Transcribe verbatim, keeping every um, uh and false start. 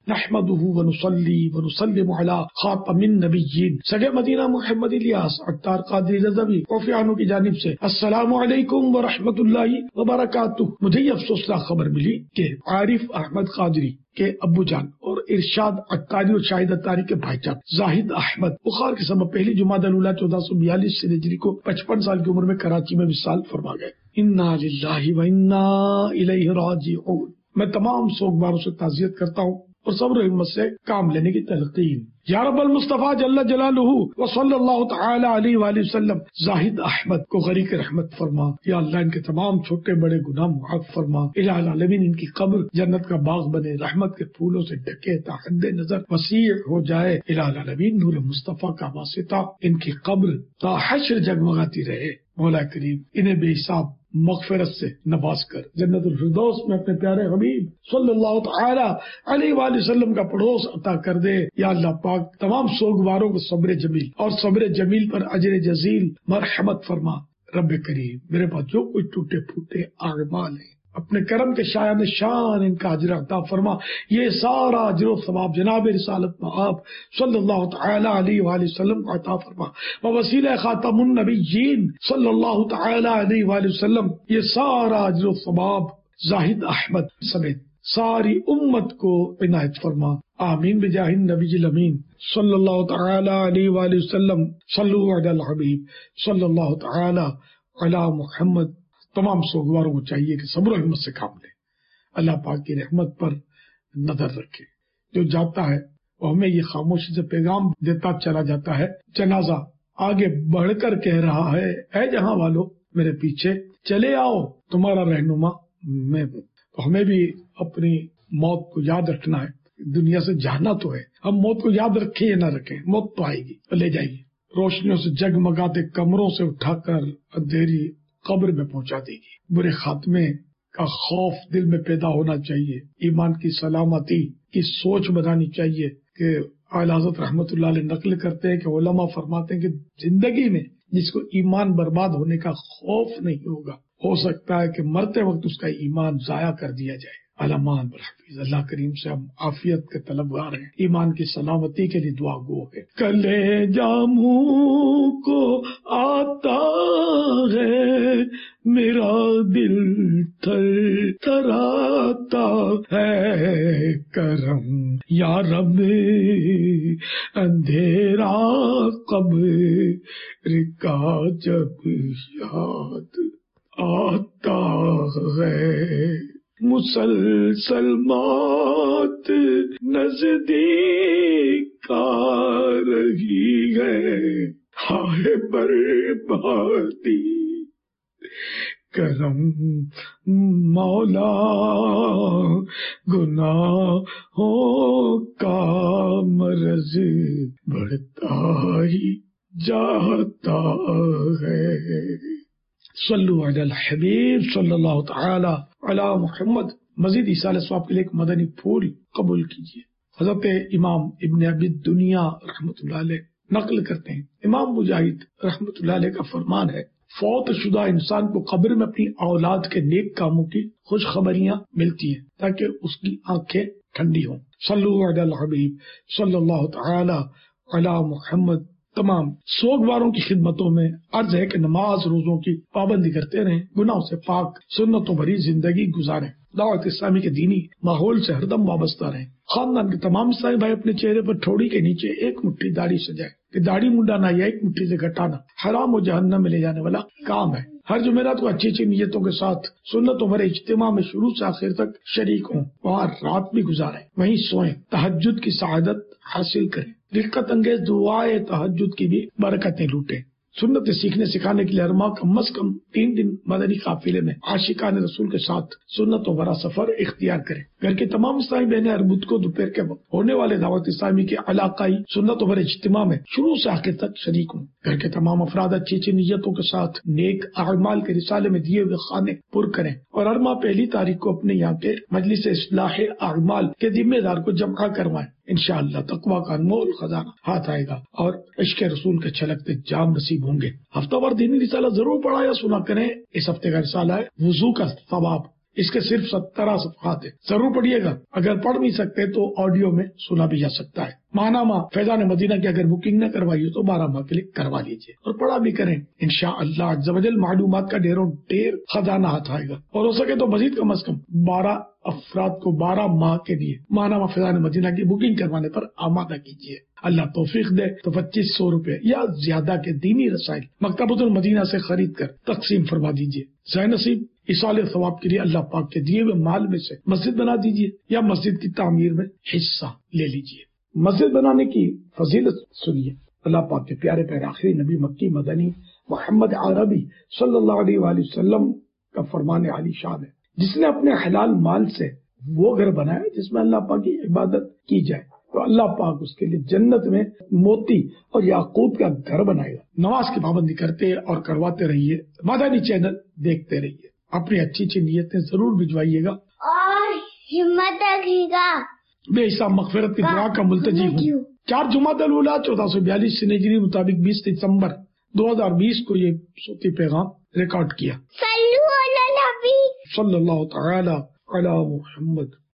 نحمده ونصلي ونسلم على خاتم النبیین. سگے مدینہ محمد الیاس عطار قادری رضوی کوفیانو کی جانب سے السلام علیکم ورحمۃ اللہ وبرکاتہ. مجھے یہ افسوسناک خبر ملی کہ عارف احمد قادری کے ابو جان اور ارشاد عطاری اور شاہد عطاری کے بھائی جان زاہد احمد بخار کے سبب پہلی جمادی الاولیٰ چودہ سو بیالیس ہجری کو پچپن سال کی عمر میں کراچی میں وصال فرما گئے. انا للہ و انا الیہ راجعون. میں تمام سوگواروں سے تعزیت کرتا ہوں اور صبر و ہمت سے کام لینے کی تلقین. یا رب المصطفیٰ جل جلالہ و صلی اللہ تعالی علیہ وآلہ وسلم زاہد احمد کو غریق رحمت فرما. یا اللہ ان کے تمام چھوٹے بڑے گناہ معاف فرما. الہ العالمین ان کی قبر جنت کا باغ بنے، رحمت کے پھولوں سے ڈھکے تا حد نظر وسیع ہو جائے. الہ العالمین نور مصطفیٰ کا واسطہ ان کی قبر تا حشر جگمگاتی رہے. مولا کریم انہیں بے حساب مغفرت سے نواز کر جنت الفردوس میں اپنے پیارے حبیب صلی اللہ تعالی علیہ وآلہ وسلم کا پڑوس عطا کر دے. یا اللہ پاک تمام سوگواروں کو صبر جمیل اور صبر جمیل پر اجر جزیل مرحمت فرما. رب کریم میرے پاس جو کچھ ٹوٹے پھوٹے اعمال ہیں اپنے کرم کے شایان شان ان کا اجر عطا فرما. یہ سارا اجر و ثواب جناب رسالت آپ صلی اللہ تعالی علیہ وآلہ وسلم کو عطا فرما. وسیلہ خاتم النبیین صلی اللہ تعالی علیہ وآلہ وسلم یہ سارا اجر و ثواب زاہد احمد سمیت ساری امت کو عنایت فرما. آمین بجاہ النبی الامین صلی اللہ تعالی علیہ وآلہ وسلم. صلو علی الحبیب صلی اللہ تعالی علی محمد. تمام سوگواروں کو چاہیے کہ صبر و ہمت سے کام لیں. اللہ پاک کی رحمت پر نظر رکھے. جو جاتا ہے وہ ہمیں یہ خاموشی سے پیغام دیتا چلا جاتا ہے. جنازہ آگے بڑھ کر کہہ رہا ہے اے جہاں والو میرے پیچھے چلے آؤ تمہارا رہنما میں ہوں. تو ہمیں بھی اپنی موت کو یاد رکھنا ہے. دنیا سے جانا تو ہے، ہم موت کو یاد رکھیں یا نہ رکھیں موت تو آئے گی. تو لے جائیے روشنیوں سے جگمگاتے کمروں سے اٹھا کر اندھیری قبر میں پہنچا دے گی. برے خاتمے کا خوف دل میں پیدا ہونا چاہیے. ایمان کی سلامتی کی سوچ بنانی چاہیے کہ اعلیٰ حضرت رحمت اللہ علیہ نقل کرتے ہیں کہ علماء فرماتے ہیں کہ زندگی میں جس کو ایمان برباد ہونے کا خوف نہیں ہوگا ہو سکتا ہے کہ مرتے وقت اس کا ایمان ضائع کر دیا جائے. علمان برحفیظ. اللہ کریم سے ہم عافیت کے طلبگار ہیں، ایمان کی سلامتی کے لیے دعا گو ہے. کلے جاموں کو آتا ہے میرا دل تھر تھراتا ہے کرم یا رب اندھیرا قبر کا جب یاد آتا ہے. مسلسل موت نزدیک آ رہی ہے، ہائے بربادی کرم مولا گناہوں کا مرض بڑھتا ہی جاتا ہے. صلو علی الحبیب صلی اللہ تعالی علی محمد. مزید ایصال ثواب کے لیے ایک مدنی پھول قبول کیجیے. حضرت امام ابن ابی دنیا رحمۃ اللہ علیہ نقل کرتے ہیں، امام مجاہد رحمۃ اللہ علیہ کا فرمان ہے فوت شدہ انسان کو قبر میں اپنی اولاد کے نیک کاموں کی خوشخبریاں ملتی ہیں تاکہ اس کی آنکھیں ٹھنڈی ہوں. صلو علی الحبیب صلی اللہ تعالی علی محمد. تمام سوگواروں کی خدمتوں میں عرض ہے کہ نماز روزوں کی پابندی کرتے رہیں، گناہوں سے پاک سنتوں بھری زندگی گزاریں، دعوت اسلامی کے دینی ماحول سے ہردم وابستہ رہیں. خاندان کے تمام اسلامی بھائی اپنے چہرے پر ٹھوڑی کے نیچے ایک مٹھی داڑھی سجائے کہ داڑھی منڈانا یا ایک مٹھی سے گھٹانا حرام و جہنم میں لے جانے والا کام ہے. ہر جمعرات کو اچھی اچھی نیتوں کے ساتھ سنتوں بھرے اجتماع میں شروع سے آخر تک شریک ہوں، وہاں رات بھی گزاریں، وہیں سوئیں، تہجد کی سعادت حاصل کریں، رقت انگیز دعائے تہجد کی بھی برکتیں لوٹیں. سنت سیکھنے سکھانے کے لیے ارما کم از کم تین دن مدنی قافلے میں عاشقان رسول کے ساتھ سنت و برا سفر اختیار کریں. گھر کے تمام اسلامی بہنیں ہر بدھ کو دوپہر کے وقت ہونے والے دعوت اسلامی کے علاقائی سنت و برے اجتماع میں شروع سے آخر تک شریک ہوں. گھر کے تمام افراد اچھی اچھی نیتوں کے ساتھ نیک اعمال کے رسالے میں دیے ہوئے خانے پر کریں اور ارما پہلی تاریخ کو اپنے یہاں کے مجلس اصلاح اعمال کے ذمہ دار کو جمع کروائیں. انشاءاللہ تقویٰ کا انمول خزانہ ہاتھ آئے گا اور عشق رسول کے چھلکتے جام نصیب ہوں گے. ہفتہ وار دینی رسالہ ضرور پڑھا یا سنا کریں. اس ہفتے کا رسالہ ہے وضو کا ثواب. اس کے صرف سترہ صفحات ہیں، ضرور پڑھیے گا۔ اگر پڑھ نہیں سکتے تو آڈیو میں سنا بھی جا سکتا ہے۔ ماہنامہ فیضان مدینہ کی اگر بکنگ نہ کروائی ہو تو بارہ ماہ کے لیے کروا لیجیے اور پڑھا بھی کریں، انشاءاللہ عز و جل معلومات کا ڈھیروں ڈھیر خزانہ ہاتھ آئے گا، اور ہو سکے تو مزید کم از کم بارہ افراد کو بارہ ماہ کے لیے ماہنامہ فیضان مدینہ کی بکنگ کروانے پر آمادہ کیجیے۔ اللہ توفیق دے تو پچیس سو روپے یا زیادہ کے دینی رسائل مکتبۃ المدینہ سے خرید کر تقسیم فرما دیجیے۔ زین نصیب ایصال ثواب کے لیے اللہ پاک کے دیے ہوئے مال میں سے مسجد بنا دیجیے یا مسجد کی تعمیر میں حصہ لے لیجیے۔ مسجد بنانے کی فضیلت سنیے۔ اللہ پاک کے پیارے پیارے آخری نبی مکی مدنی محمد عربی صلی اللہ علیہ وآلہ وسلم کا فرمان عالی شان ہے، جس نے اپنے حلال مال سے وہ گھر بنایا جس میں اللہ پاک کی عبادت کی جائے تو اللہ پاک اس کے لیے جنت میں موتی اور یاقوت کا گھر بنائے گا۔ نماز کی پابندی کرتے اور کرواتے رہیے، مدنی چینل دیکھتے رہیے، اپنی اچھی اچھی نیتیں ضرور بھجوائیے گا اور ہمت رکھیے گا۔ بے حساب مغفرت کی دعا کا ملتجی ہوں۔ چار جمعہ الاولیٰ چودہ سو بیالیس سے ہجری مطابق بیس دسمبر دو ہزار بیس کو یہ صوتی پیغام ریکارڈ کیا۔ صلی اللہ تعالی علی محمد۔